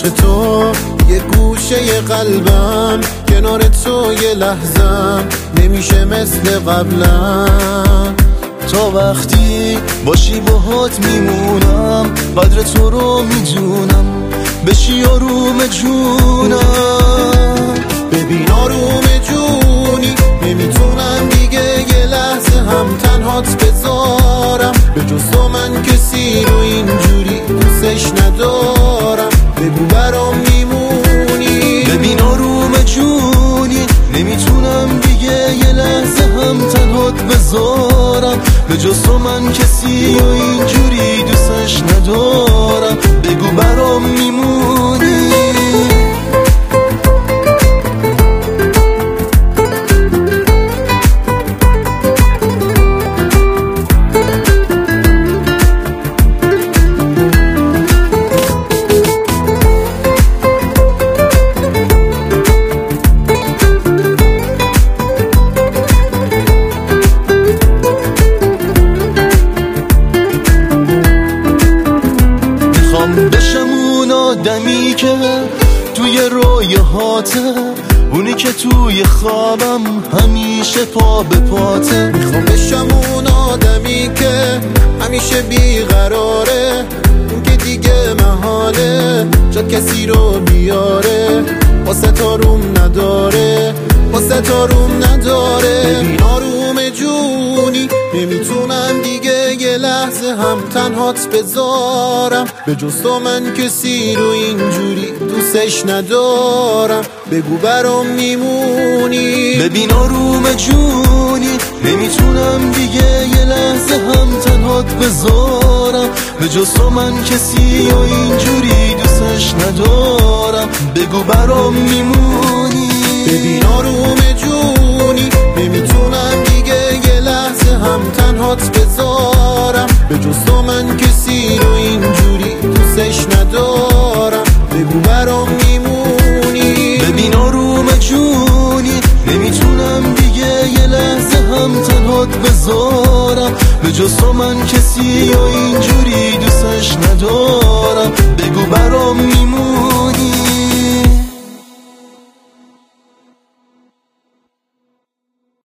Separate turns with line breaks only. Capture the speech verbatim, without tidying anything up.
عشق تو یه گوشه قلبم، کنار تو یه لحظم نمیشه مثل قبلم.
تا وقتی باشی باهات میمونم، قدر تو رو میدونم، بشی آروم جونم.
ببین آروم جونی، نمیتونم دیگه یه لحظه هم تنهات بذارم. به جز تو من کسی رو اینجوری دوستش ندارم. بگو برام میمونی.
ببین آروم جونی، نمیتونم دیگه یه لحظه هم تنهات بذارم. به جز تو من کسی رو اینجوری دوستش ندارم. بگو برام میمونی. بشم اون آدمی که توی رویاهاته، اونی که توی خوابم همیشه پا به پاته.
میخوام بشم اون آدمی که همیشه بیقراره، اون که دیگه محاله جا کسی رو بیاره. واسه تاروم نداره، واسه تاروم نداره. ببین آروم جونی، نمیتونم دیگه یه لحظه هم تنهات بذارم. به جز تو من کسی رو اینجوری دوستش ندارم. بگو برام میمونی.
ببین آروم جونی، نمیتونم دیگه یه لحظه هم تنهات بذارم. به جز تو من کسی رو اینجوری دوستش ندارم. بگو برام میمونی.
ببین آروم جونی، نمیتونم دیگه یه لحظه هم تنهات بذارم. به جز تو من کسی رو اینجوری دوستش ندارم. بگو برام میمونی.
ببین آروم جونی، نمیتونم دیگه یه لحظه هم تنهات بذارم. به جز تو من کسی رو اینجوری دوستش ندارم. بگو برام میمونی.